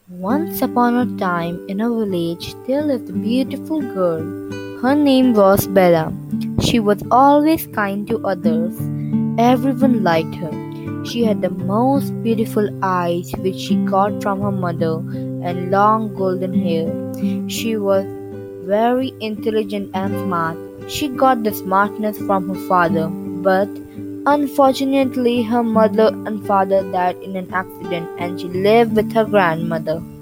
Once upon a time, in a village, there lived a beautiful girl. Her name was Bella. She was always kind to others. Everyone liked her. She had the most beautiful eyes, which she got from her mother, and long golden hair. She was very intelligent and smart. She got the smartness from her father, but unfortunately, her mother and father died in an accident, and she lived with her grandmother.